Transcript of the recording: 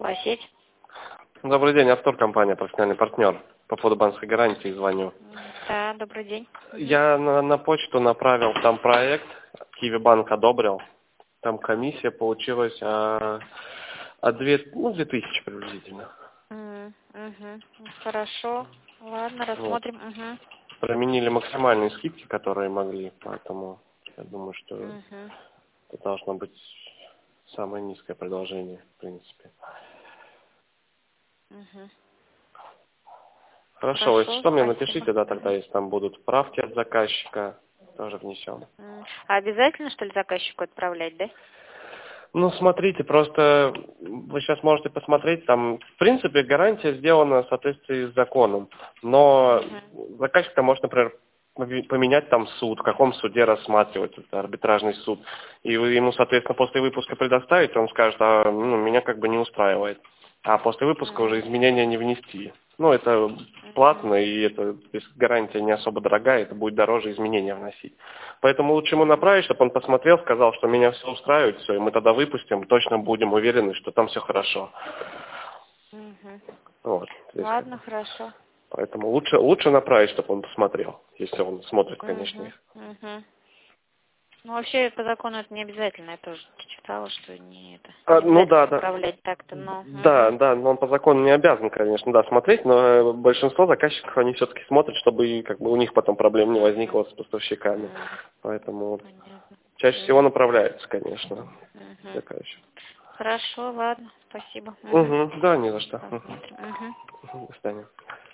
Лосеть. Добрый день, Артур, компания «Профессиональный партнер». По поводу банковской гарантии звоню. Да, добрый день. Я на почту направил там проект, Киви-банк одобрил. Там комиссия получилась 2000 приблизительно. Хорошо. Ладно, Вот. рассмотрим. Угу. Применили максимальные скидки, которые могли, поэтому я думаю, что это должно быть самое низкое предложение, в принципе. Хорошо, если что, мне напишите, да, тогда, если там будут правки от заказчика, тоже внесем. А обязательно, что ли, заказчику отправлять, да? Ну, смотрите, просто вы сейчас можете посмотреть, там, в принципе, гарантия сделана в соответствии с законом, но заказчик-то может, например, поменять там суд, в каком суде рассматривать, это арбитражный суд, и вы ему, соответственно, после выпуска предоставите, он скажет, меня как бы не устраивает, а после выпуска уже изменения не внести. Ну, это платно, и это, если гарантия не особо дорогая, это будет дороже изменения вносить. Поэтому лучше ему направить, чтобы он посмотрел, сказал, что меня все устраивает, все, и мы тогда выпустим, точно будем уверены, что там все хорошо. Вот, Ладно, хорошо. Поэтому лучше направить, чтобы он посмотрел, если он смотрит, конечно. Ну, вообще, по закону это не обязательно, я тоже читала, что не это. Ну да, отправлять так-то, но... Да, но он по закону не обязан, конечно, да, смотреть, но большинство заказчиков, они все-таки смотрят, чтобы как бы у них потом проблем не возникло с поставщиками. Поэтому чаще всего направляется, конечно. Хорошо, ладно, спасибо. Да, не за что. Посмотрим. До свидания.